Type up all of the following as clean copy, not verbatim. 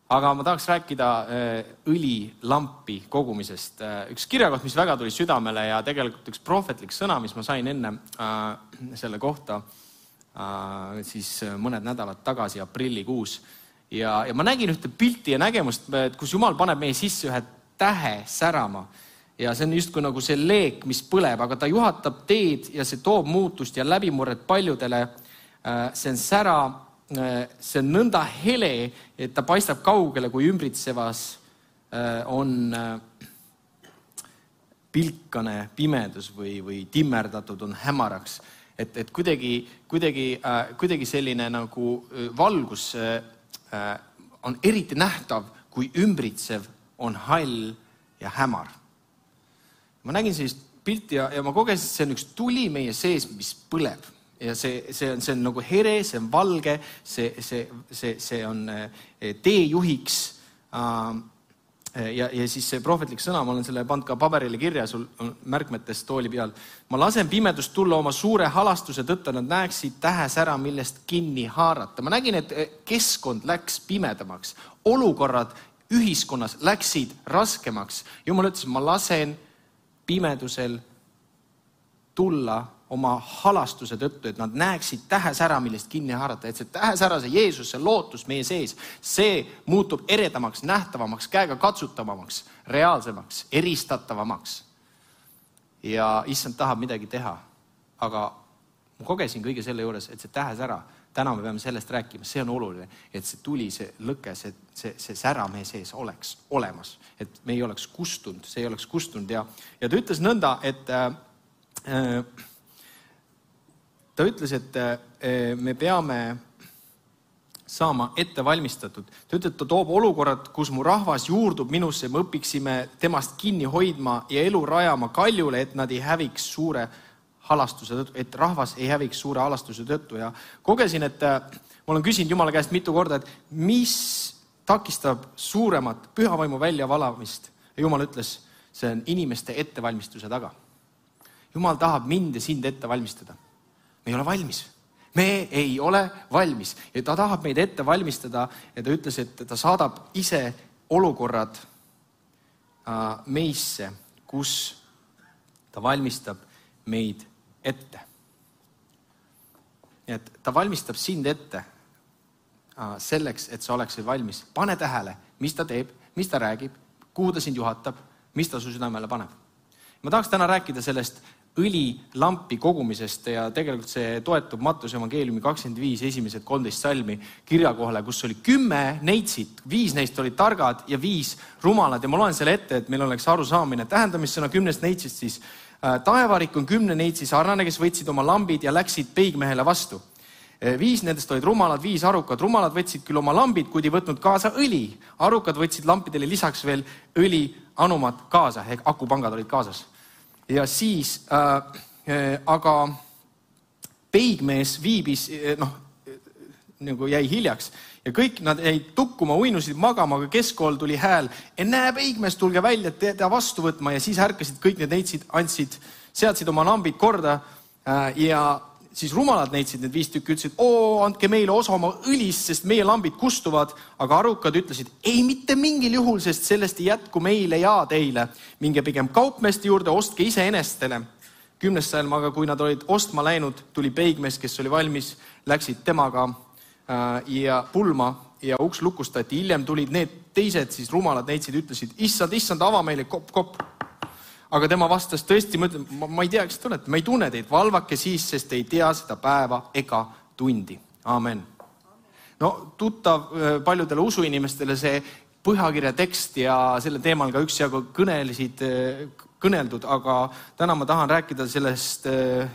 Aga ma tahaks rääkida õlilampi kogumisest. Üks kirjakoht, mis väga tuli südamele ja tegelikult üks prohvetlik sõna, mis ma sain enne selle kohta siis mõned nädalad tagasi, aprillikuus. Ja ma nägin ühte pilti ja nägemust, kus Jumal paneb meie sisse ühe tähe särama. Ja see on justkui nagu see leek, mis põleb, aga ta juhatab teed ja see toob muutust ja läbimurret paljudele. See on sära, see on nõnda hele, et ta paistab kaugele, kui ümbritsevas on pilkane pimedus või timmerdatud on hämaraks. Et kuidagi selline nagu valgus on eriti nähtav, kui ümbritsev on hall ja hämar. Ma nägin sellist pilti ja ma kogesin, et see on üks tuli meie sees, mis põleb. Ja see on nagu here, see on valge, see on teejuhiks. Ja siis see prohvetlik sõna, ma olen selle pannud ka paberile kirja, sul on märkmetes tooli peal. Ma lasen pimedust tulla oma suure halastuse tõttu, nad näeksid tähes ära, millest kinni haarata. Ma nägin, et keskkond läks pimedamaks. Olukorrad ühiskonnas läksid raskemaks. Jumal ütles, ma lasen pimedusel tulla oma halastuse tõttu, et nad näeksid tähes ära, millest kinni haarata. Et see tähes ära, see Jeesus, see lootus meie sees, see muutub eredamaks, nähtavamaks, käega katsutavamaks, reaalsemaks, eristatavamaks. Ja issand tahab midagi teha. Aga ma kogesin kõige selle juures, et see tähes ära, täna me peame sellest rääkima, see on oluline, et see tuli, see lõke, see sära meie sees oleks olemas, et me ei oleks kustunud, see ei oleks kustunud. Ja ta ütles nõnda, et ta ütles, et me peame saama ette valmistatud. Ta ütles, et ta toob olukorrad, kus mu rahvas juurdub minusse, me õpiksime temast kinni hoidma ja elu rajama kaljule, et nad ei häviks suure halastuse tõttu, et rahvas ei häviks suure halastuse tõttu. Ja kogesin, et ma olen küsinud Jumala käest mitu korda, et mis takistab suuremat pühavaimu väljavalamist. Ja Jumal ütles, see on inimeste ettevalmistuse taga. Jumal tahab mind ja sind ette valmistada. Me ei ole valmis. Me ei ole valmis. Ja ta tahab meid ette valmistada ja ta ütles, et ta saadab ise olukorrad meisse, kus ta valmistab meid ette. Et ta valmistab sind ette selleks, et sa oleksid valmis. Pane tähele, mis ta teeb, mis ta räägib, kuhu ta sind juhatab, mis ta su südamele paneb. Ma tahaks täna rääkida sellest õlilampi kogumisest ja tegelikult see toetub Mattuse evangeeliumi 25 esimesed 13 salmi kirjakohale, kus oli 10 neitsit, 5 neist olid targad ja 5 rumalad. Ja ma loen selle ette, et meil oleks arusaamine. Tähendamissõna 10 neitsist siis. Taevarik on 10 neitsi sarnane, kes võtsid oma lambid ja läksid peigmehele vastu. 5 nendest olid rumalad, 5 arukad. Rumalad võtsid küll oma lambid, kuid ei võtnud kaasa õli. Arukad võtsid lampidele lisaks veel õli anumat kaasa, ehk akupangad olid kaasas. Ja siis, aga peigmees viibis, nagu jäi hiljaks ja kõik nad jäid tukkuma, uinusid magama, aga keskool tuli hääl. Näe, peigmees, tulge välja, teda vastu võtma ja siis ärkasid kõik need neitsid, seadsid oma lambid korda ja siis rumalad neitsid, need 5 tükki ütlesid, andke meile osa oma õlist, sest meie lambid kustuvad, aga arukad ütlesid, ei mitte mingil juhul, sest sellest ei jätku meile ja teile. Minge pigem kaupmeeste juurde, ostke ise enestele. 10. salm, aga kui nad olid ostma läinud, tuli peigmees, kes oli valmis, läksid temaga ja pulma ja uks lukustati. Hiljem tulid need teised, siis rumalad neitsid, ütlesid, issand, ava meile kopp. Aga tema vastas, tõesti, ma ei tea, kes te olete, ma ei tunne teid, valvake siis, sest ei tea seda päeva ega tundi. Amen. No, tuttav paljudele usuinimestele see Põhjakirja tekst ja selle teemal ka üksjagu kõneldud, aga täna ma tahan rääkida sellest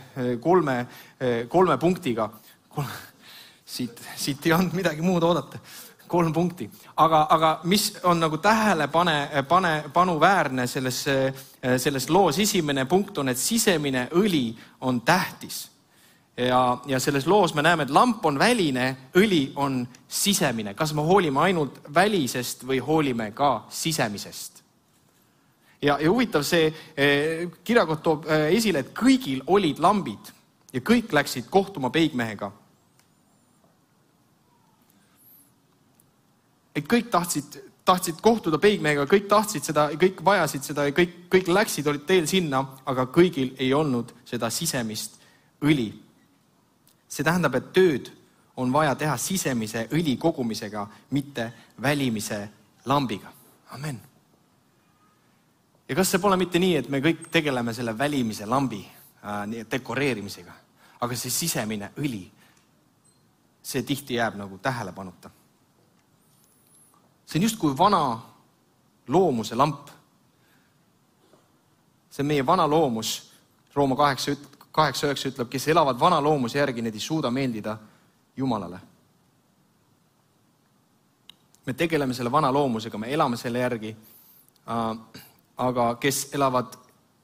3 punktiga. Siit ei olnud midagi muud oodata. 3 punkti. Aga mis on nagu tähelepanuväärne selles loos, esimene punkt on, et sisemine õli on tähtis. Ja selles loos me näeme, et lamp on väline, õli on sisemine. Kas me hoolime ainult välisest või hoolime ka sisemisest? Ja huvitav see kirjakott toob esile, et kõigil olid lambid ja kõik läksid kohtuma peigmehega. et kõik tahtsid kohtuda peigmehega, kõik tahtsid seda, kõik vajasid seda ja kõik läksid, olid teel sinna, aga kõigil ei olnud seda sisemist õli. See tähendab, et tööd on vaja teha sisemise õli kogumisega, mitte välimise lambiga. Amen. Ja kas see pole mitte nii, et me kõik tegeleme selle välimise lambi dekoreerimisega, aga see sisemine õli, see tihti jääb nagu tähelepanuta. See on just kui vana loomuse lamp. See on meie vana loomus, Rooma 8:9 ütleb, kes elavad vana loomuse järgi, need ei suuda meeldida Jumalale. Me tegeleme selle vana loomusega, me elame selle järgi, aga kes elavad,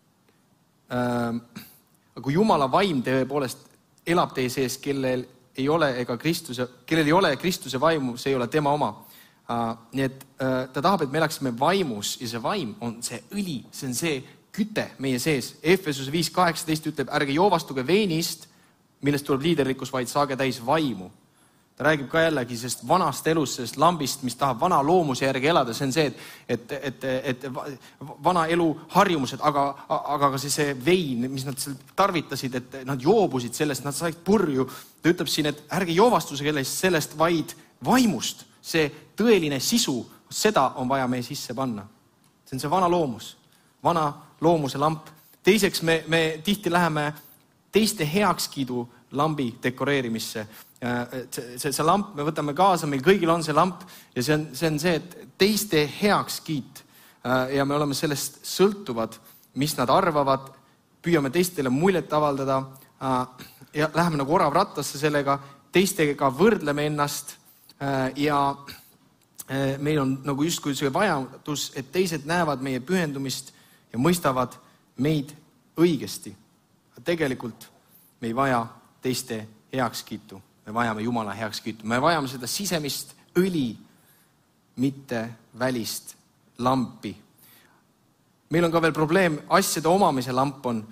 kui Jumala vaim tõepoolest elab teie sees, kellel ei ole Kristuse vaimu, see ei ole tema oma. Nii et ta tahab, et me elaksime vaimus ja see vaim on see õli, see on see küte meie sees. Efesuse 5:18 ütleb, ärge joovastuge veinist, millest tuleb liiderlikkus, vaid saage täis vaimu. Ta räägib ka jällegi sellest vanast elust, sellest lambist, mis tahab vana loomuse järgi elada. See on see, et vana elu harjumused, aga ka see vein, mis nad seal tarvitasid, et nad joobusid sellest, nad said purju. Ta ütleb siin, et ärge joovastusege sellest, vaid vaimust. See tõeline sisu, seda on vaja meie sisse panna. See on see vana loomus, vana loomuse lamp. Teiseks me tihti läheme teiste heakskiidu lambi dekoreerimisse. See lamp me võtame kaasa, meil kõigil on see lamp ja see on see, et teiste heakskiit ja me oleme sellest sõltuvad, mis nad arvavad, püüame teistele muljet avaldada ja läheme nagu orav rattasse sellega, teistega võrdleme ennast ja meil on nagu justkui see vajadus, et teised näevad meie pühendumist ja mõistavad meid õigesti. Tegelikult me ei vaja teiste heakskiitu, me vajame Jumala heakskiitu, me vajame seda sisemist õli, mitte välist lampi. Meil on ka veel probleem, asjade omamise lamp on.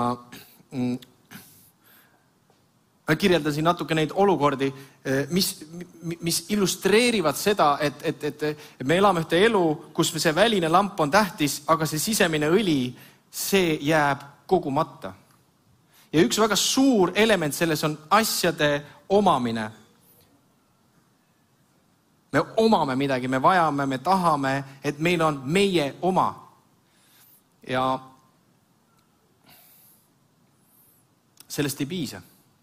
Ma kirjeldasin natuke neid olukordi, mis illustreerivad seda, et me elame ühte elu, kus see väline lamp on tähtis, aga see sisemine õli, see jääb kogumata. Ja üks väga suur element selles on asjade omamine. Me omame midagi, me vajame, me tahame, et meil on meie oma. Ja sellest ei piisa.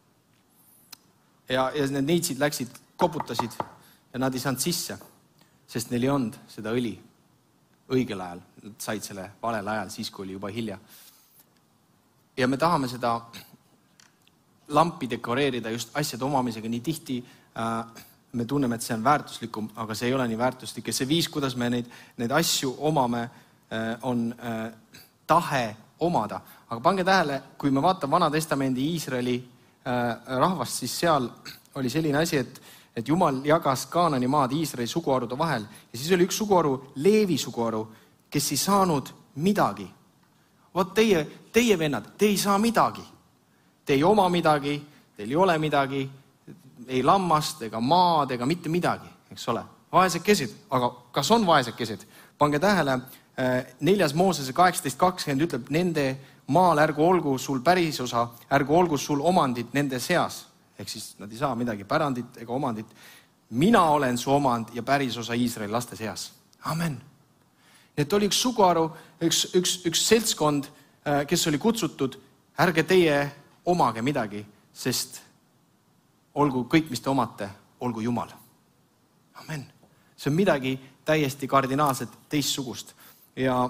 Ja need neitsid läksid, koputasid ja nad ei saanud sisse, sest neil ei olnud seda õli õigel ajal. Nad said selle valel ajal, siis kui oli juba hilja. Ja me tahame seda lampi dekoreerida just asjade omamisega. Nii tihti me tunneme, et see on väärtuslikum, aga see ei ole nii väärtuslik. Ja see viis, kuidas me neid asju omame, on tahe omada. Aga pange tähele, kui me vaatame Vana Testamendi Iisraeli rahvast, siis seal oli selline asi, et Jumal jagas Kaanani maad Iisraeli suguharude vahel. Ja siis oli üks suguharu, Leevi suguharu, kes ei saanud midagi. Vaat teie vennad, te ei saa midagi. Te ei oma midagi, teil ei ole midagi, ei lammast ega maad ega mitte midagi, eks ole. Vaesekesed, aga kas on vaesekesed? Pange tähele, 4. Moosese 18:20 ütleb, nende maal ärgu olgu sul pärisosa, ärgu olgu sul omandit nende seas. Ehk siis nad ei saa midagi, pärandit ega omandit. Mina olen su omand ja pärisosa Iisraeli laste seas. Amen. Et oli üks suguharu, üks seltskond, kes oli kutsutud, ärge teie omage midagi, sest olgu kõik, mis te omate, olgu Jumal. Amen. See on midagi täiesti kardinaalselt teistsugust. Ja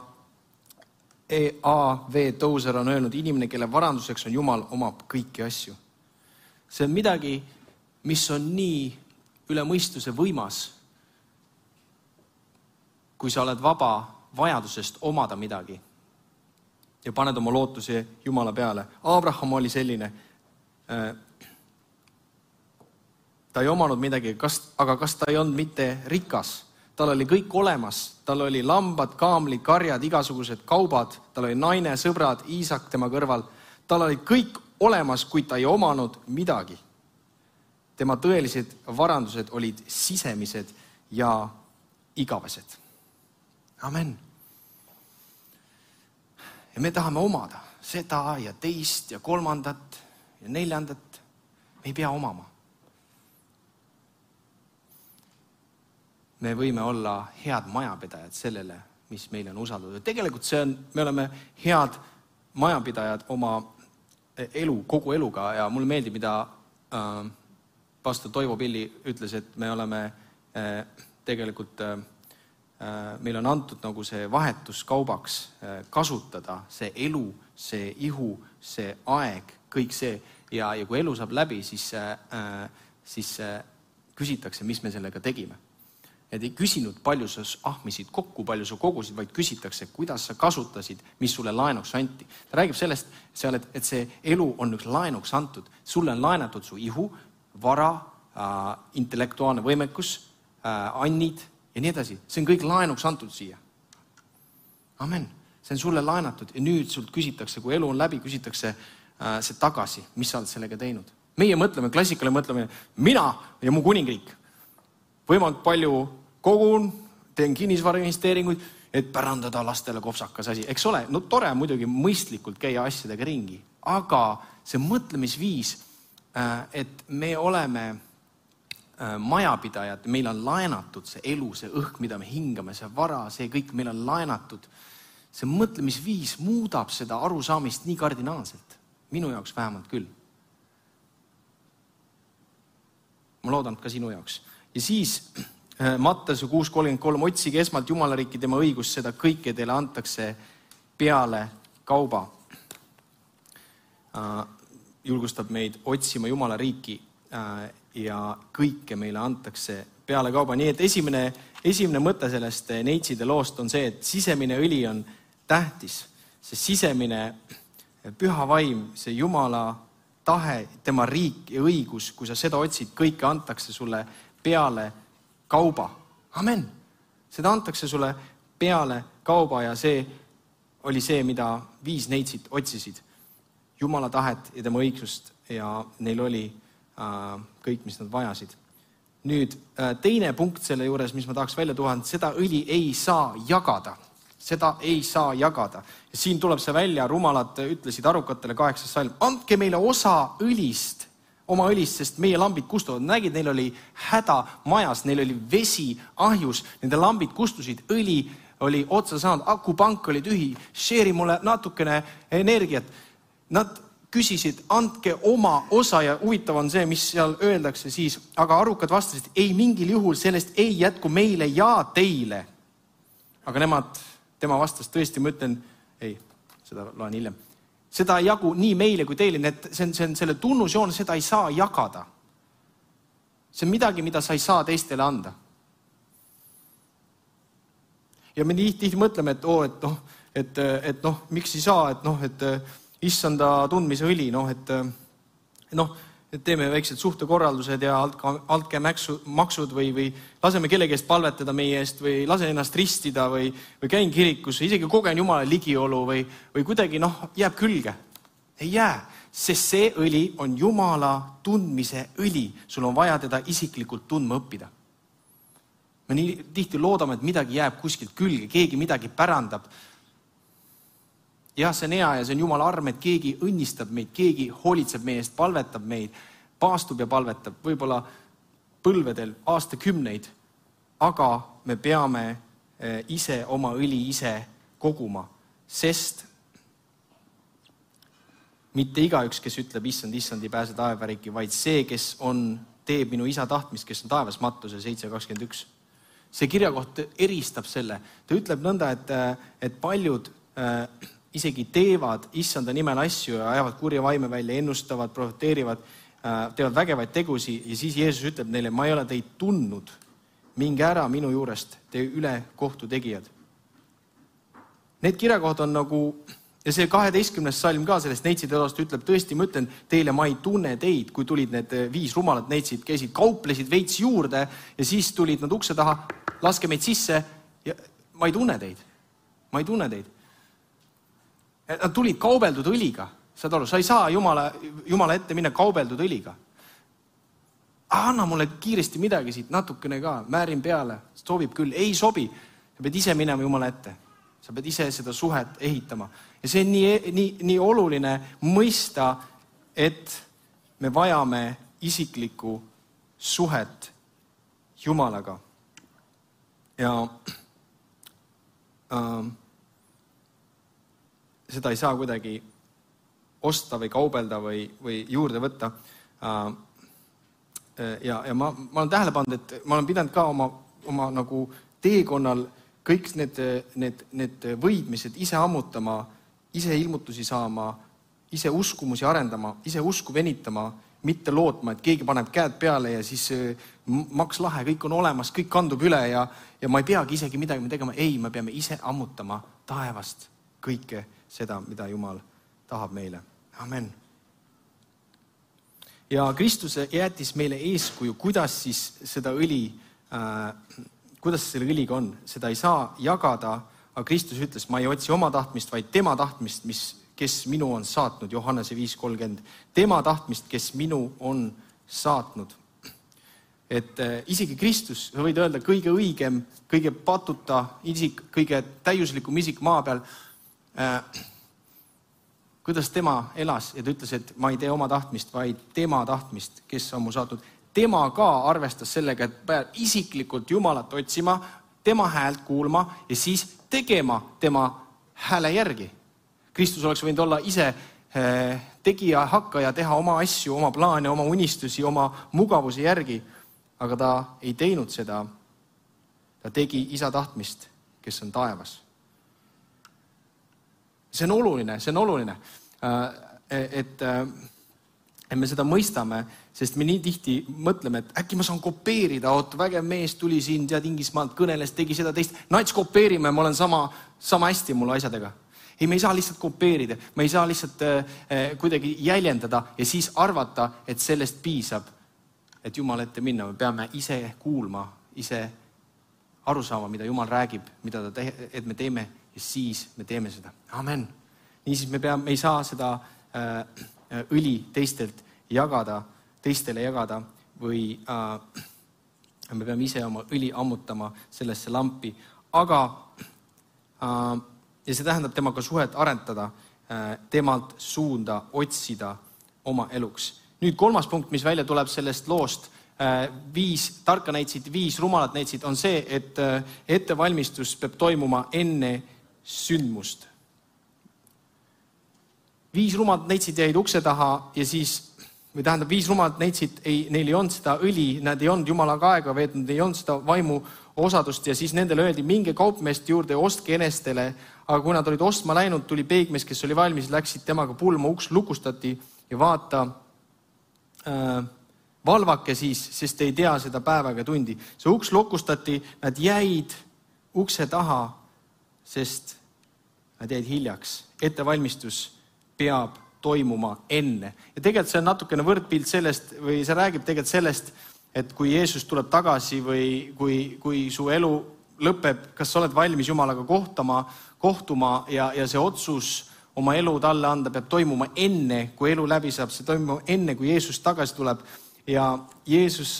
E.A.V. Tozer on öelnud, inimene, kelle varanduseks on Jumal, omab kõiki asju. See on midagi, mis on nii üle mõistuse võimas, kui sa oled vaba vajadusest omada midagi ja paned oma lootuse Jumala peale. Abraham oli selline. Ta ei omanud midagi, aga kas ta ei olnud mitte rikas? Tal oli kõik olemas. Tal oli lambad, kaamlid, karjad, igasugused kaubad. Tal oli naine, sõbrad, Iisak tema kõrval. Tal oli kõik olemas, kuid ta ei omanud midagi. Tema tõelised varandused olid sisemised ja igavesed. Amen. Ja me tahame omada seda ja teist ja kolmandat ja neljandat. Me ei pea omama. Me võime olla head majapidajad sellele, mis meile on usaldatud. Tegelikult me oleme head majapidajad oma elu, kogu eluga ja mulle meeldib, mida pastor Toivo Pilli ütles, et me oleme tegelikult, meil on antud nagu see vahetuskaubaks kasutada see elu, see ihu, see aeg, kõik see ja kui elu saab läbi, siis küsitakse, mis me sellega tegime. Et ei küsinud, palju sa ahmisid kokku, palju sa kogusid, vaid küsitakse, kuidas sa kasutasid, mis sulle laenuks anti. Ta räägib sellest, et see elu on üks laenuks antud. Sulle on laenatud su ihu, vara, intellektuaalne võimekus, annid ja nii edasi. See on kõik laenuks antud siia. Amen. See on sulle laenatud ja nüüd sult küsitakse, kui elu on läbi, küsitakse see tagasi, mis sa oled sellega teinud. Meie mõtleme, klassikale mõtleme, mina ja mu kuningriik. Võimalikult palju kogun, teen kinnisvarainvesteeringuid, et pärandada lastele kopsakas asi. Eks ole, no tore muidugi mõistlikult käia asjadega ringi, aga see mõtlemisviis, et me oleme majapidajad, meil on laenatud see elu, see õhk, mida me hingame, see vara, see kõik meil on laenatud. See mõtlemisviis muudab seda arusaamist nii kardinaalselt. Minu jaoks vähemalt küll. Ma loodan ka sinu jaoks. Ja siis Mattuse 6.33, otsige esmalt Jumala riiki, tema õigus, seda kõike teile antakse peale kauba. Julgustab meid otsima Jumala riiki ja kõike meile antakse peale kauba. Nii et esimene mõte sellest neitside loost on see, et sisemine õli on tähtis. See sisemine püha vaim, see Jumala tahe, tema riik ja õigus, kui sa seda otsid, kõike antakse sulle peale kauba. Amen. Seda antakse sulle peale kauba ja see oli see, mida 5 neitsit otsisid. Jumala tahet ja tema õigsust ja neil oli kõik, mis nad vajasid. Nüüd teine punkt selle juures, mis ma tahaks välja tuua, seda õli ei saa jagada. Seda ei saa jagada. Ja siin tuleb see välja, rumalad ütlesid arukatele 8. salm, andke meile osa õlist, oma õlist, sest meie lambid kustuvad. Nägid, neil oli häda majas, neil oli vesi ahjus, nende lambid kustusid, õli oli otsa saanud, akupank oli tühi, share mulle natukene energiat. Nad küsisid, andke oma osa ja huvitav on see, mis seal öeldakse siis, aga arukad vastasid, ei mingil juhul sellest ei jätku meile ja teile. Aga tema vastas, tõesti, ma ütlen, ei, seda loen hiljem. Seda ei jagu nii meile kui teile, see on selle tunnusjoon, seda ei saa jagada. See on midagi, mida sa ei saa teistele anda. Ja me tihti mõtleme, et miks ei saa, et issanda tundmise õli, et teeme väiksed suhtekorraldused ja altke maksud või laseme kellegi eest palvetada meie eest või lase ennast ristida või käin kirikus, isegi kogen Jumala ligiolu või kuidagi jääb külge. Ei jää, sest see õli on Jumala tundmise õli. Sul on vaja teda isiklikult tundma õppida. Me nii tihti loodame, et midagi jääb kuskilt külge, keegi midagi pärandab. Jah, see on hea ja see on Jumala arm, et keegi õnnistab meid, keegi hoolitseb meie eest, palvetab meid, paastub ja palvetab, võib-olla põlvedel aastakümneid, aga me peame ise oma õli ise koguma, sest mitte igaüks, kes ütleb, issand, ei pääse taevariiki, vaid see, kes teeb minu isa tahtmist, kes on taevas, Mattuse 7.21. See kirjakoht eristab selle. Ta ütleb nõnda, et paljud isegi teevad issanda nimel asju ja ajavad kurja vaime välja, ennustavad, profeteerivad, teevad vägevaid tegusi ja siis Jeesus ütleb neile, ma ei ole teid tundnud, minge ära minu juurest, te üle kohtu tegijad. Need kirjakohad on nagu, ja see 12. salm ka sellest neitside elast ütleb, tõesti, ma ütlen teile, ma ei tunne teid, kui tulid need 5 rumalat neitsid, käisid, kauplesid veits juurde ja siis tulid nad ukse taha, laske meid sisse ja ma ei tunne teid. Ma ei tunne teid. Nad tulid kaubeldud õliga. Saad aru, sa ei saa Jumala ette minna kaubeldud õliga. anna mulle kiiresti midagi siit, natukene ka, määrin peale, sobib küll, ei sobi. Sa pead ise minema Jumala ette. Sa pead ise seda suhet ehitama. Ja see on nii oluline mõista, et me vajame isiklikku suhet Jumalaga. Ja seda ei saa kuidagi osta või kaubelda või juurde võtta. Ja ma olen tähele pannud, et ma olen pidanud ka oma nagu teekonnal kõik need võidmised ise ammutama, ise ilmutusi saama, ise uskumusi arendama, ise usku venitama, mitte lootma, et keegi paneb käed peale ja siis maks lahe, kõik on olemas, kõik kandub üle ja ma ei peagi isegi midagi tegema. Ei, me peame ise ammutama taevast kõike seda, mida Jumal tahab meile. Amen. Ja Kristus jättis meile eeskuju, kuidas siis seda õli, kuidas selle õliga on. Seda ei saa jagada, aga Kristus ütles, ma ei otsi oma tahtmist, vaid tema tahtmist, kes minu on saatnud, Johannese 5:30. Tema tahtmist, kes minu on saatnud. Et isegi Kristus, sa võid öelda, kõige õigem, kõige patuta isik, kõige täiuslikum isik maa peal, kuidas tema elas ja ta ütles, et ma ei tee oma tahtmist, vaid tema tahtmist, kes on mu saatnud. Tema ka arvestas sellega, et peab isiklikult Jumalat otsima, tema häält kuulma ja siis tegema tema hääle järgi. Kristus oleks võinud olla ise tegija, hakkaja, teha oma asju, oma plaane, oma unistusi, oma mugavuse järgi, aga ta ei teinud seda. Ta tegi isa tahtmist, kes on taevas. See on oluline, et me seda mõistame, sest me nii tihti mõtleme, et äkki ma saan kopeerida, vägev mees tuli siin, tead Inglismaalt, kõneles, tegi seda teist, nats kopeerime, ma olen sama hästi mul asjadega. Ei, me ei saa lihtsalt kopeerida, me ei saa lihtsalt kuidagi jäljendada ja siis arvata, et sellest piisab, et Jumal ette minna. Me peame ise kuulma, ise aru saama, mida Jumal räägib, et me teeme ja siis me teeme seda. Amen. Niisiis me ei saa seda õli teistele jagada või me peame ise oma õli ammutama sellesse lampi. Aga ja see tähendab temaga suhet arendada, temalt suunda otsida oma eluks. Nüüd 3. punkt, mis välja tuleb sellest loost, 5 tarka näitsid, 5 rumalat näitsid, on see, et ettevalmistus peab toimuma enne sündmust. 5 rumalat näitsid jäid ukse taha ja siis, või tähendab 5 rumalat näitsid, neil ei olnud seda õli, nad ei olnud Jumalaga aega veetnud, ei olnud seda vaimu osadust ja siis nendele öeldi, minge kaupmeeste juurde ja ostke enestele, aga kui nad olid ostma läinud, tuli peigmees, kes oli valmis, läksid temaga pulma, uks lukustati ja vaata, valvake siis, sest ei tea seda päevaga tundi. See uks lukustati, nad jäid ukse taha, sest nad jäid hiljaks. Ettevalmistus peab toimuma enne. Ja tegelikult see on natukene võrdpilt sellest, või see räägib tegelikult sellest, et kui Jeesus tuleb tagasi või kui su elu lõpeb, kas sa oled valmis Jumalaga kohtuma ja see otsus oma elu talle anda peab toimuma enne, kui elu läbi saab, see toimuma enne, kui Jeesus tagasi tuleb. Ja Jeesus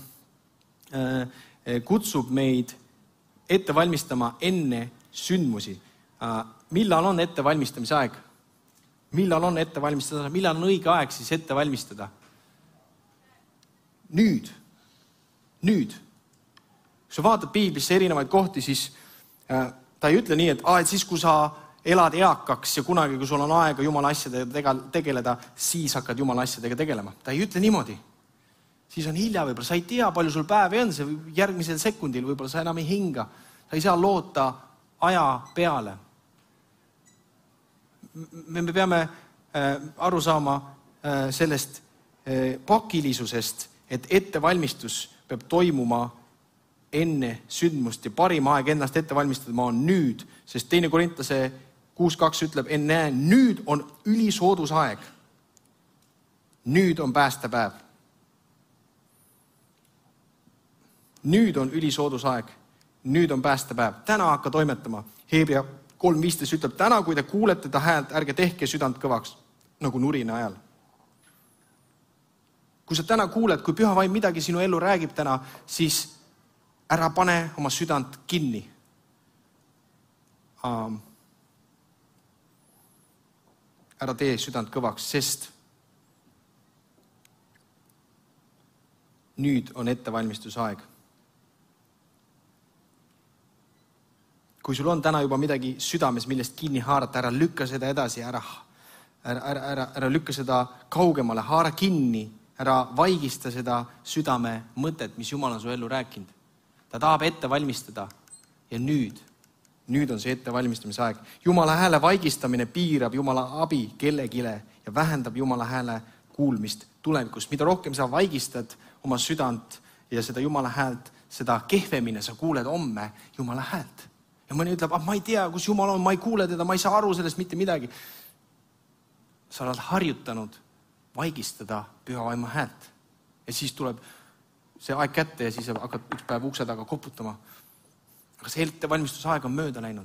kutsub meid ette valmistama enne sündmusi. Millal on ettevalmistamise aeg? Millal on ette valmistada? Millal on õige aeg siis ette valmistada? Nüüd. Kui sa vaatad piiblisse erinevaid kohti, siis ta ei ütle nii, et siis kui sa elad eakaks ja kunagi, kui sul on aega Jumala asjadega tegeleda, siis hakkad Jumala asjadega tegelema. Ta ei ütle niimoodi. Siis on hilja võib-olla, sa ei tea, palju sul päevi on, see järgmisel sekundil võib-olla sa enam ei hinga. Sa ei saa loota aja peale. Me peame aru saama sellest pakilisusest, et ettevalmistus peab toimuma enne sündmust ja parim aeg ennast ette valmistada on nüüd, sest 2. Korintase 6.2 ütleb, enne nüüd on ülisoodus aeg. Nüüd on päästepäev. Nüüd on ülisoodus aeg. Nüüd on päästepäev. Täna hakka toimetama. Hebra 3.15 ütleb, täna kui te kuulete ta häält, ärge tehke südant kõvaks, nagu nurina ajal. Kui sa täna kuuled, kui püha vaim midagi sinu ellu räägib täna, siis ära pane oma südant kinni. Ära tee südant kõvaks, sest nüüd on ettevalmistusaeg. Kui sul on täna juba midagi südames, millest kinni haarata, ära lükka seda edasi, ära lükka seda kaugemale, haara kinni, ära vaigista seda südame mõtet, mis Jumal on su ellu rääkinud. Ta tahab ette valmistada ja nüüd on see ettevalmistamise aeg. Jumala hääle vaigistamine piirab Jumala abi kellegile ja vähendab Jumala hääle kuulmist tulevikus. Mida rohkem sa vaigistad oma südant ja seda Jumala häält, seda kehvemini sa kuuled homme Jumala häält. Ja mõni ütleb, ma ei tea, kus Jumal on, ma ei kuule teda, ma ei saa aru sellest mitte midagi. Sa oled harjutanud vaigistada püha vaimu häält. Ja siis tuleb see aeg kätte ja siis hakkad üks päev ukse taga koputama. Aga see ettevalmistusaeg on mööda läinud.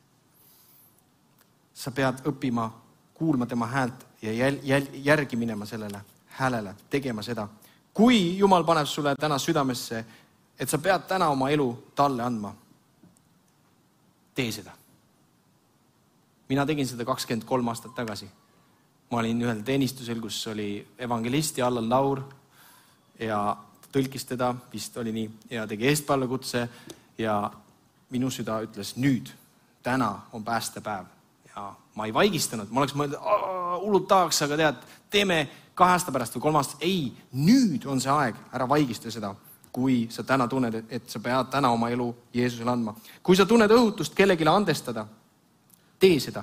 Sa pead õppima kuulma tema häält ja järgi minema sellele häälele, tegema seda. Kui Jumal paneb sulle täna südamesse, et sa pead täna oma elu talle andma, tee seda. Mina tegin seda 23 aastat tagasi. Ma olin ühel teenistusel, kus oli evangelisti Allan Laur ja tõlkis teda, vist oli nii, ja tegi eestpallakutse ja minu süda ütles nüüd, täna on päästepäev. Ja ma ei vaigistanud, ma oleks mõelnud, hullud tahaks, aga tead, teeme 2 aasta pärast või 3 aastat. Ei, nüüd on see aeg, ära vaigista seda, kui sa täna tunned, et sa pead täna oma elu Jeesusele andma. Kui sa tunned õhutust kellegile andestada, tee seda.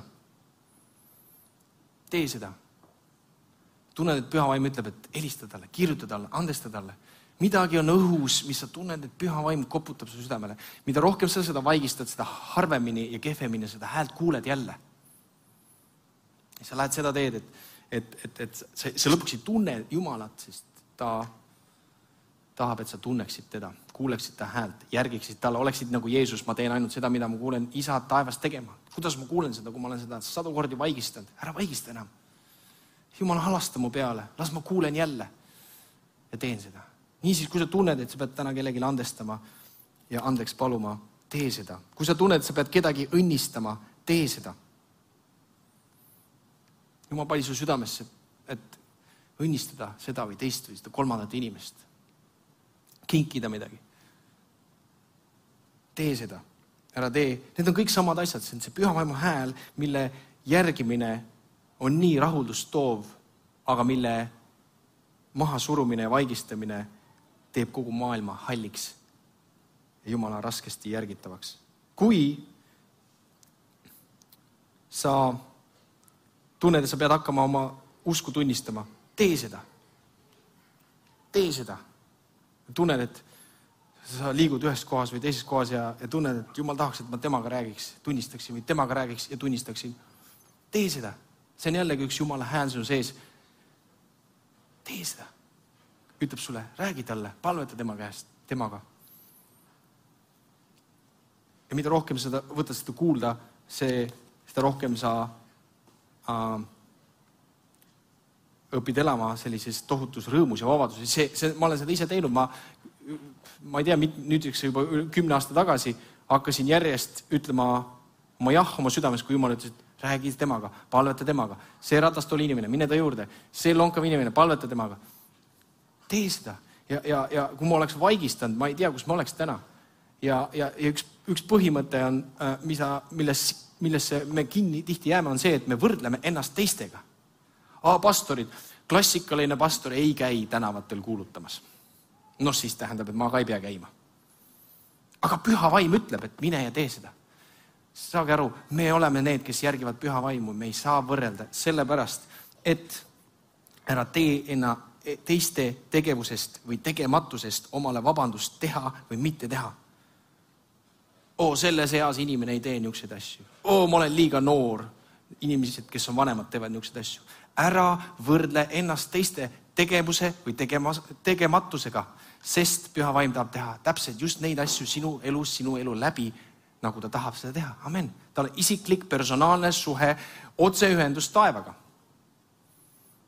Tee seda. Tunned, et püha vaim ütleb, et helista talle, kirjuta talle, andesta talle. Midagi on õhus, mis sa tunned, et püha vaim koputab su südamele. Mida rohkem sa seda vaigistad, seda harvemini ja kehvemini seda häält kuuled jälle. Ja sa lähed seda teed, et sa lõpuks ei tunne Jumalat, sest ta tahab, et sa tunneksid teda, kuuleksid ta häält, järgiksid talle, oleksid nagu Jeesus, ma teen ainult seda, mida ma kuulen isa taevas tegema. Kuidas ma kuulen seda, kui ma olen seda 100 kordi vaigistanud? Ära vaigista enam. Jumal halasta mu peale, las ma kuulen jälle ja teen seda. Niisiis, kui sa tunned, et sa pead täna kellegile andestama ja andeks paluma, tee seda. Kui sa tunned, et sa pead kedagi õnnistama, tee seda. Jumal pani su südamesse, et õnnistada seda või teist või seda kolmandat inimest. Kinkida midagi. Tee seda. Ära tee. Need on kõik samad asjad. See on see püha vaimu hääl, mille järgimine on nii rahuldust toov, aga mille mahasurumine ja vaigistamine teeb kogu maailma halliks ja Jumala raskesti järgitavaks. Kui sa tunned, et sa pead hakkama oma usku tunnistama, tee seda. Tee seda. Tunned, et sa liigud ühes kohas või teises kohas ja tunned, et Jumal tahaks, et ma temaga räägiks, tunnistaksin või temaga räägiks ja tunnistaksin. Tee seda. See on jällegi üks Jumala hääl sinu sees. Tee seda. Ütleb sulle, räägi talle, palveta tema käest, temaga. Ja mida rohkem sa võtad seda kuulda, seda rohkem sa õpid elama sellises tohutus rõõmus ja vabaduses. Ma olen seda ise teinud. Ma ei tea, nüüdseks juba 10 aasta tagasi hakkasin järjest ütlema oma jah oma südames, kui Jumal ütles, et räägi temaga, palveta temaga. See ratastol inimene, mine ta juurde. See lonkav inimene, palveta temaga. Tee seda. Ja kui ma oleks vaigistanud, ma ei tea, kus ma oleks täna. Ja üks põhimõte on, millesse me kinni tihti jääme, on see, et me võrdleme ennast teistega. Pastorid, klassikaline pastor ei käi tänavatel kuulutamas. No siis tähendab, et ma ka ei pea käima. Aga püha vaim ütleb, et mine ja tee seda. Saage aru, me oleme need, kes järgivad püha vaimu, me ei saa võrrelda sellepärast, et ära tee teiste tegevusest või tegematusest omale vabandust teha või mitte teha. Selles eas inimene ei tee niisuguseid asju. Ma olen liiga noor. Inimesed, kes on vanemad, teevad niisuguseid asju. Ära võrdle ennast teiste tegevuse või tegematusega, sest püha vaim tahab teha täpselt just neid asju sinu elu läbi, nagu ta tahab seda teha. Amen. Ta on isiklik, personaalne suhe, otseühendus taevaga.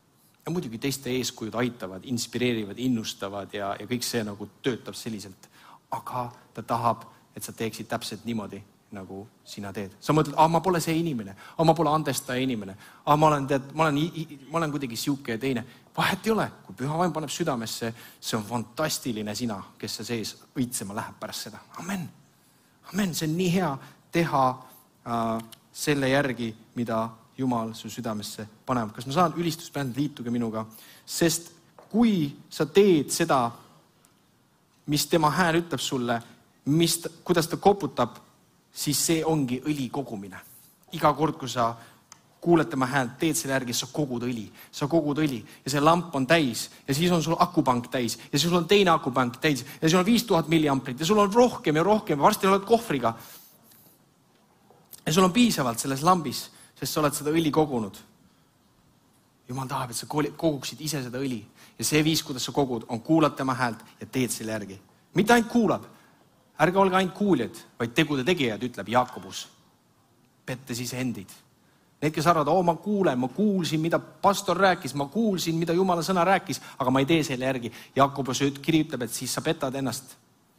Ja muidugi teiste eeskujud aitavad, inspireerivad, innustavad ja kõik see nagu töötab selliselt. Aga ta tahab, et sa teeksid täpselt niimoodi, nagu sina teed. Sa mõtled, ma pole see inimene, ma pole andestaja inimene, ma olen kuidagi siuke ja teine. Vahet ei ole, kui püha vaim paneb südamesse, see on fantastiline sina, kes sa sees õitsema läheb pärast seda. Amen. Amen, see on nii hea teha selle järgi, mida Jumal su südamesse paneb. Kas ma saan ülistusbänd, liituge minuga? Sest kui sa teed seda, mis tema hääl ütleb sulle, kuidas ta koputab, siis see ongi õli kogumine. Iga kord, kui sa kuuled tema häält, teed selle järgi, sa kogud õli. Sa kogud õli ja see lamp on täis ja siis on sul akupank täis ja siis sul on teine akupank täis ja sul on 5000 milliamprit ja sul on rohkem ja rohkem. Varsti oled kohvriga. Ja sul on piisavalt selles lambis, sest sa oled seda õli kogunud. Jumal tahab, et sa koguksid ise seda õli. Ja see viis, kuidas sa kogud, on kuulad tema häält ja teed selle järgi. Mitte ainult kuulad. Ärge olge ainult kuuljad, vaid tegude tegijad, ütleb Jaakobus. Pette siis endid. Need, kes arvad, ma kuulen, ma kuulsin, mida pastor rääkis, ma kuulsin, mida Jumala sõna rääkis, aga ma ei tee selle järgi. Jaakobus kirjutab, et siis sa petad ennast.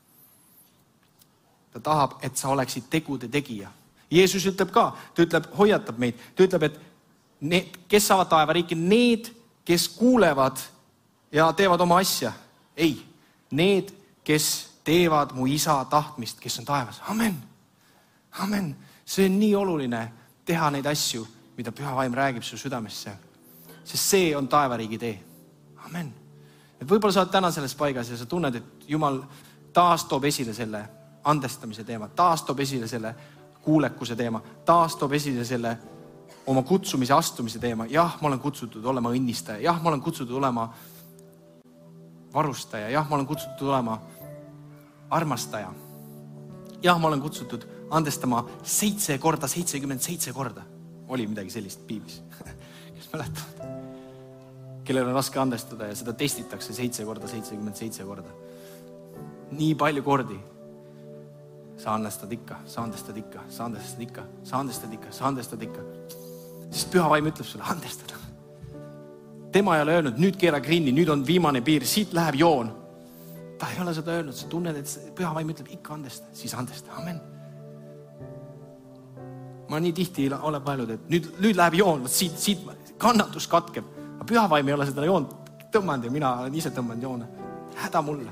Ta tahab, et sa oleksid tegude tegija. Jeesus ütleb ka, ta ütleb, hoiatab meid, ta ütleb, et need, kes saavad taevariiki, need, kes kuulevad ja teevad oma asja. Ei, need, kes teevad mu isa tahtmist, kes on taevas. Amen. Amen. See on nii oluline teha neid asju, mida püha vaim räägib su südamesse. Sest see on taevariigi tee. Amen. Et võib-olla sa oled täna selles paigas ja sa tunned, et Jumal taas toob esile selle andestamise teema, taas toob esile selle kuulekuse teema, taas toob esile selle oma kutsumise astumise teema. Jah, ma olen kutsutud olema õnnistaja. Jah, ma olen kutsutud olema varustaja. Jah, ma olen kutsutud olema armastaja. Jah, ma olen kutsutud andestama 7 korda, 77 korda. Oli midagi sellist piiblis. Kes mäletavad? Kellel on raske andestada ja seda testitakse 7 korda, 77 korda. Nii palju kordi. Sa andestad ikka, sa andestad ikka, sa andestad ikka, sa andestad ikka, sa andestad ikka. Sest püha vaim ütleb sulle, andestada. Tema ei ole öelnud, nüüd keera grinni, nüüd on viimane piir, siit läheb joon. Ta ei ole seda öelnud, sa tunned, et püha vaim ütleb, ikka andesta, siis andesta. Amen. Ma nii tihti olen mõelnud, et nüüd läheb joon, siit kannatus katkeb. Aga püha vaim ei ole seda joont tõmmanud ja mina olen ise tõmmanud joone. Häda mulle.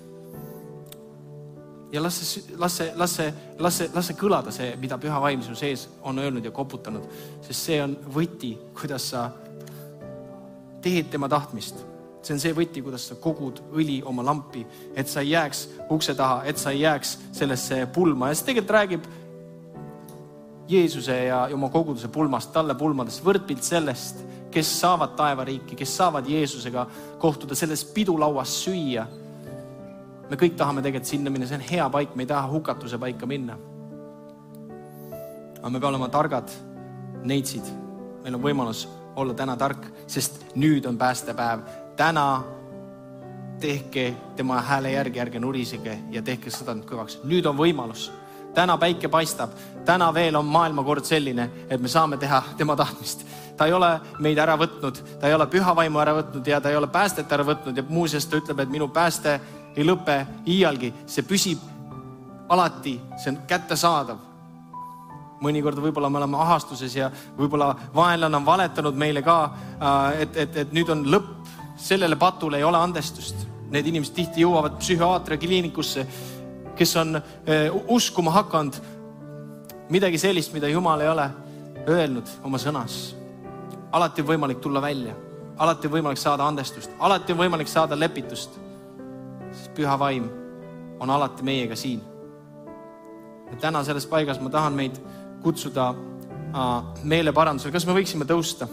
Ja las see kõlada see, mida püha vaim su sees on öelnud ja koputanud. Sest see on võti, kuidas sa teed tema tahtmist. See on see võti, kuidas sa kogud õli oma lampi, et sa ei jääks ukse taha, et sa ei jääks sellesse pulma. Ja see tegelikult räägib Jeesuse ja oma koguduse pulmast, talle pulmadest, võrdpilt sellest, kes saavad taevariiki, kes saavad Jeesusega kohtuda, selles pidulauas süüa. Me kõik tahame tegelikult sinna minna, see on hea paik, me ei taha hukatuse paika minna. Aga me peame olema targad neitsid. Meil on võimalus olla täna tark, sest nüüd on päästepäev. Täna tehke tema hääle järgi, ärge nurisege ja tehke seda kõvaks. Nüüd on võimalus. Täna päike paistab. Täna veel on maailmakord selline, et me saame teha tema tahtmist. Ta ei ole meid ära võtnud, ta ei ole püha vaimu ära võtnud ja ta ei ole päästet ära võtnud ja muuseas ta ütleb, et minu pääste ei lõpe iialgi, see püsib alati, see on kättesaadav. Mõnikord võib-olla me oleme ahastuses ja võib-olla vaenlane on valetanud meile ka, et nüüd on lõpp, sellele patule ei ole andestust. Need inimesed tihti jõuavad psühhiaatria kliinikusse, kes on uskuma hakanud midagi sellist, mida Jumal ei ole öelnud oma sõnas. Alati on võimalik tulla välja, alati on võimalik saada andestust, alati on võimalik saada lepitust. Püha vaim on alati meiega siin. Ja täna selles paigas ma tahan meid kutsuda meeleparandusele. Kas me võiksime tõusta?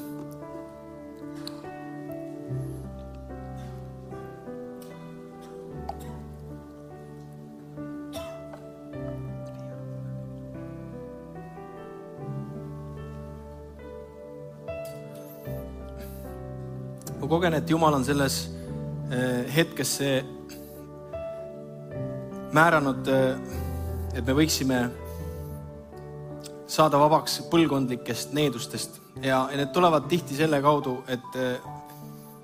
Ma kogen, et Jumal on selles hetkes määranud, et me võiksime saada vabaks põlgondlikest needustest. Ja need tulevad tihti selle kaudu, et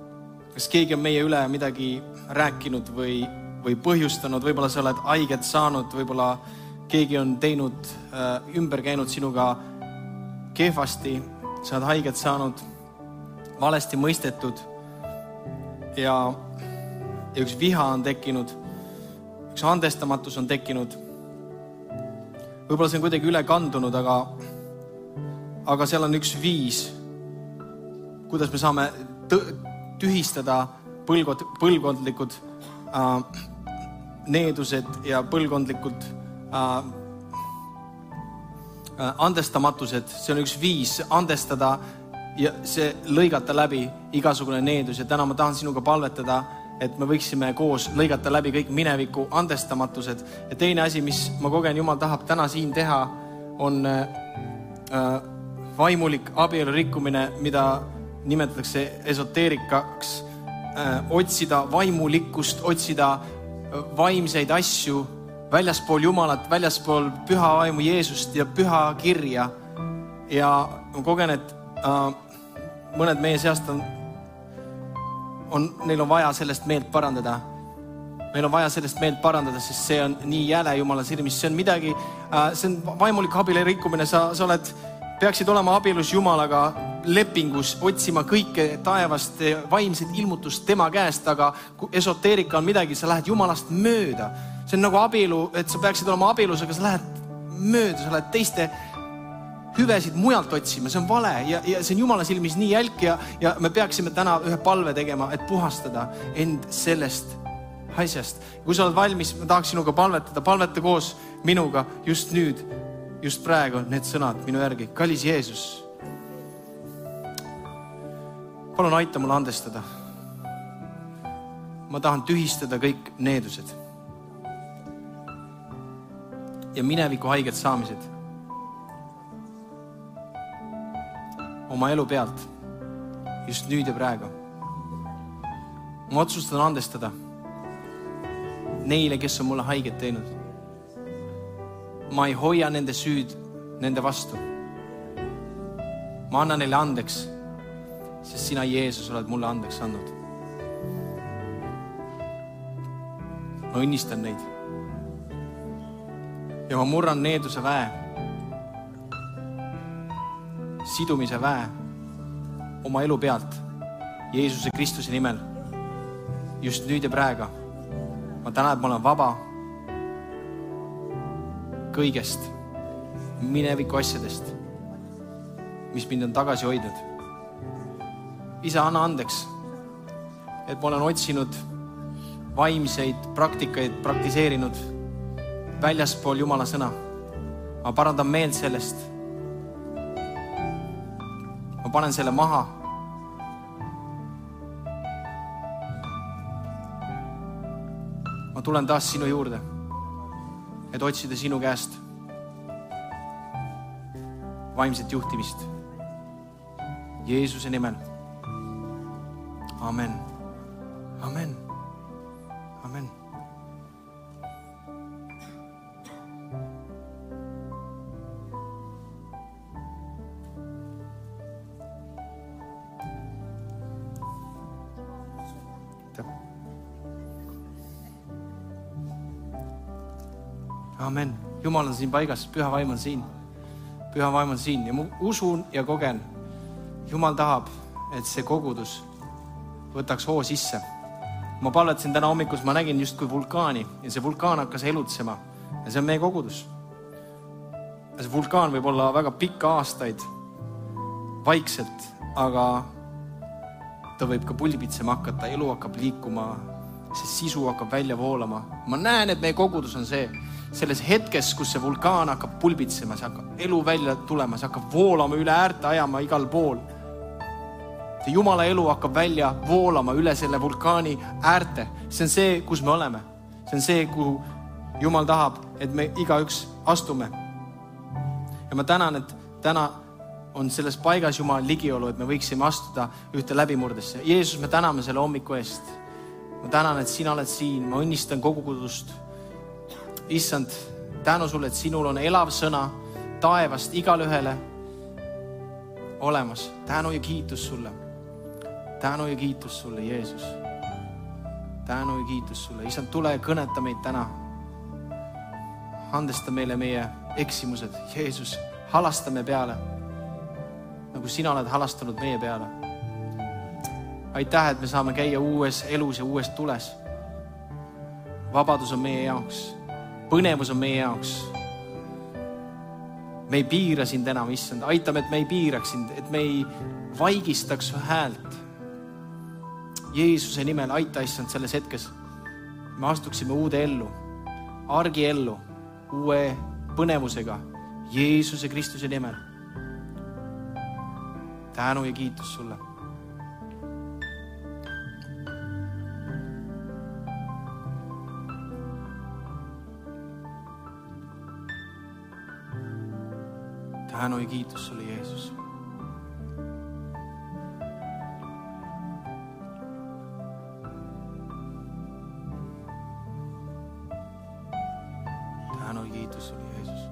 kas keegi on meie üle midagi rääkinud või põhjustanud, võib-olla sa oled haiget saanud, võib-olla keegi on teinud, ümber käinud sinuga kehvasti, sa oled haiget saanud, valesti mõistetud ja üks viha on tekkinud, üks andestamatus on tekkinud. Võib-olla see on kuidagi üle kandunud, aga seal on üks viis, kuidas me saame tühistada põlvkondlikud needused ja põlvkondlikud andestamatused. See on üks viis andestada ja see lõigata läbi igasugune needus. Ja täna ma tahan sinuga palvetada, et me võiksime koos lõigata läbi kõik mineviku andestamatused. Ja teine asi, mis ma kogen, Jumal tahab täna siin teha, on vaimulik abielu rikkumine, mida nimetatakse esoteerikaks, otsida vaimulikkust, otsida vaimseid asju väljaspool Jumalat, väljaspool püha vaimu Jeesust ja püha kirja. Ja ma kogen, et mõned meie seast neil on vaja sellest meelt parandada. Meil on vaja sellest meelt parandada, sest see on nii jäle Jumala silmis. See on midagi, see on vaimulik abielu rikkumine. Sa peaksid olema abielus Jumalaga lepingus, otsima kõike taevast, vaimset ilmutust tema käest, aga esoteerika on midagi, sa lähed Jumalast mööda. See on nagu abielu, et sa peaksid olema abielus, aga sa lähed mööda, sa lähed teiste hüvesid mujalt otsima, see on vale ja see on Jumala silmis nii jälk ja me peaksime täna ühe palve tegema, et puhastada end sellest asjast. Kui sa oled valmis, ma tahaks sinuga palveta koos minuga just nüüd, just praegu need sõnad minu järgi. Kallis Jeesus, palun aita mul andestada. Ma tahan tühistada kõik needused ja mineviku haiget saamised oma elu pealt, just nüüd ja praegu. Ma otsustan andestada neile, kes on mulle haiget teinud. Ma ei hoia nende süüd nende vastu. Ma annan neile andeks, sest sina, Jeesus, oled mulle andeks andnud. Ma õnnistan neid. Ja ma murran needuse väe, sidumise väe oma elu pealt Jeesuse Kristuse nimel just nüüd ja praegu. Ma tänan, et ma olen vaba kõigest mineviku asjadest, mis mind on tagasi hoidnud. Isa, anna andeks, et ma olen otsinud vaimseid praktikaid, praktiseerinud väljaspool Jumala sõna. Ma parandan meelt sellest. Ma panen selle maha. Ma tulen taas sinu juurde, et otsida sinu käest vaimset juhtimist. Jeesuse nimel. Amen. Amen. Amen. Amen. Jumal on siin paigas, püha vaim on siin. Püha vaim on siin ja ma usun ja kogen. Jumal tahab, et see kogudus võtaks hoo sisse. Ma palvetasin täna hommikus, ma nägin just kui vulkaani ja see vulkaan hakkas elutsema ja see on meie kogudus. Ja see vulkaan võib olla väga pikka aastaid vaikselt, aga ta võib ka pulbitsema hakata, elu hakkab liikuma, see sisu hakkab välja voolama. Ma näen, et meie kogudus on selles hetkes, kus see vulkaan hakkab pulbitsema, see hakkab elu välja tulema, see hakkab voolama üle äärte ajama igal pool. See Jumala elu hakkab välja voolama üle selle vulkaani äärte. See on see, kus me oleme. See on see, kuhu Jumal tahab, et me igaüks astume. Ja ma tänan, et täna on selles paigas Jumal ligiolu, et me võiksime astuda ühte läbimurdesse. Jeesus, me täname selle hommiku eest. Ma tänan, et sina oled siin. Ma õnnistan kogudust. Issand, tänu sulle, et sinul on elav sõna taevast igale ühele olemas. Tänu ja kiitus sulle. tänu ja kiitus sulle, Jeesus. Tänu ja kiitus sulle. Isand, tule ja kõneta meid täna. Andesta meile meie eksimused. Jeesus, halastame peale, nagu sina oled halastanud meie peale. Aitäh, et me saame käia uues elus ja uues tules. Vabadus on meie jaoks. Põnevus on meie jaoks. Me ei piira sind enam, issand. Aitame, et me ei piiraks sind, et me ei vaigistaks häält. Jeesuse nimel aita, issand, selles hetkes. Me astuksime uude ellu, argi ellu, uue põnevusega, Jeesuse Kristuse nimel. Tänu ja kiitus sulle. Tänu ja kiitus sulle, Jeesus. Tänu ja kiitus sulle, Jeesus.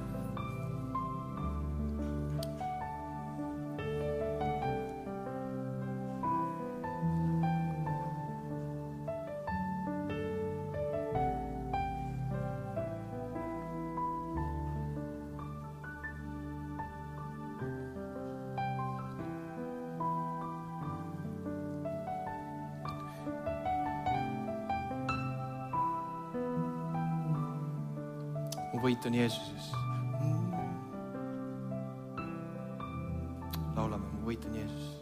Mu võit on Jeesuses. Laulame, mu võit on Jeesus.